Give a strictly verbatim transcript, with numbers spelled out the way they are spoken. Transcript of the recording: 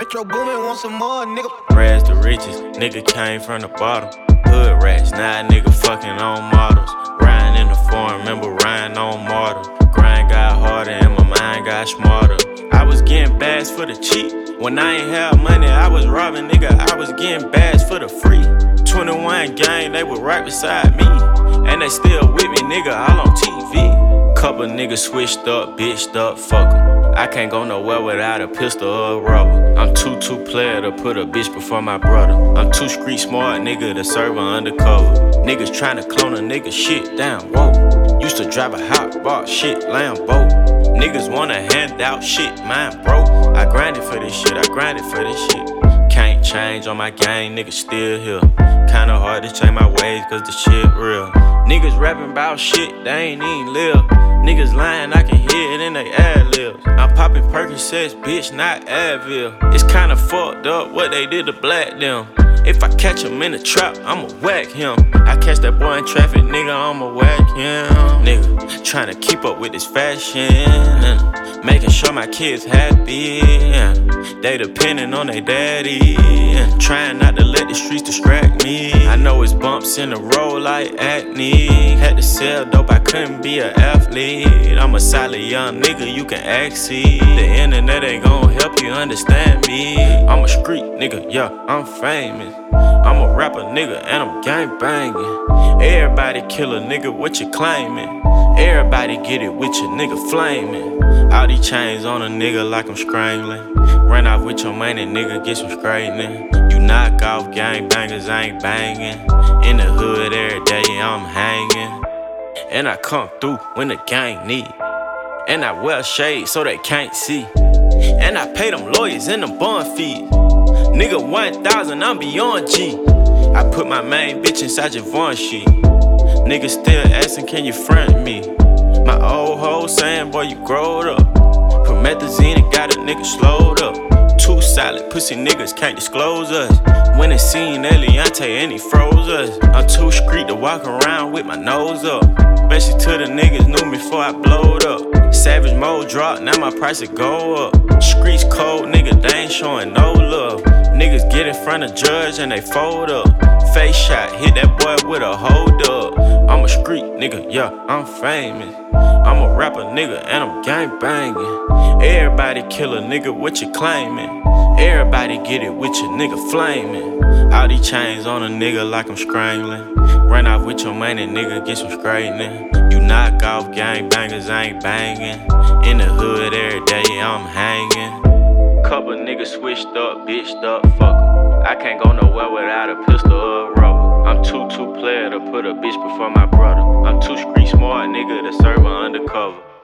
Metro Boomin, want some more, nigga. Rags to riches, nigga came from the bottom. Hood rats, now a nigga fucking on models. Riding in the foreign, remember riding on mortal. Grind got harder and my mind got smarter. I was getting bags for the cheap. When I ain't have money, I was robbing, nigga. I was getting bags for the free. twenty-one gang, they were right beside me. And they still with me, nigga, all on T V. Couple niggas switched up, bitched up, fuck 'em. I can't go nowhere without a pistol or a rubber. I'm too two player to put a bitch before my brother. I'm too street smart, nigga, to serve her undercover. Niggas tryna clone a nigga shit down, whoa. Used to drive a hot box, shit, Lambo. Niggas wanna hand out shit, mine broke. I grinded for this shit, I grinded for this shit. Can't change on my game, niggas still here. Kinda hard to change my ways, cause the shit real. Niggas rapping about shit, they ain't even live. Niggas lying, I can hear it in they ad-libs. I'm popping Percocets, bitch, not Advil. It's kinda fucked up what they did to black them. If I catch him in the trap, I'ma whack him. I catch that boy in traffic, nigga, I'ma whack him. Nigga, tryna keep up with this fashion, making sure my kids happy. They depending on their daddy, trying not to let the streets distract me. I know it's bumps in the road like acne. Had to sell dope, I couldn't be an athlete. I'm a solid young nigga, you can access. The internet ain't gon' help you understand me. I'm a street nigga, yeah, I'm famous. I'm a rapper nigga and I'm gang banging. Everybody kill a nigga, what you claiming? Everybody get it with your nigga flaming. All these chains on a nigga like I'm strangling. Run off with your money, nigga, get some straightening. You knock off gang bangers, I ain't banging. In the hood every day, I'm hanging. And I come through when the gang need. And I wear shades so they can't see. And I pay them lawyers and them bond fees. Nigga, one thousand, I'm beyond G. I put my main bitch inside your Vaughn shit. Niggas still asking, can you front me? My old hoe saying, boy, you growed up. Promethazine got a nigga slowed up. Too solid, pussy niggas can't disclose us. When it seen Eliante and he froze us. I'm too street to walk around with my nose up. Especially to the niggas knew me before I blowed up. Savage mode drop, now my price will go up. Streets cold, nigga, they ain't showing no love. Niggas get in front of judge and they fold up. Face shot, hit that boy with a hold up. I'm a street nigga, yeah, I'm famous. I'm a rapper nigga and I'm gang banging. Everybody kill a nigga, what you claiming? Everybody get it with your nigga flaming. All these chains on a nigga like I'm strangling. Run off with your money, nigga, get some straightening. You knock off gang bangers, I ain't banging. In the hood every day, I'm hanging. Couple niggas switched up, bitched up, fuck 'em. I can't go nowhere without a pistol or a rubber. I'm too two player to put a bitch before my brother. I'm too street smart, nigga, to serve her undercover.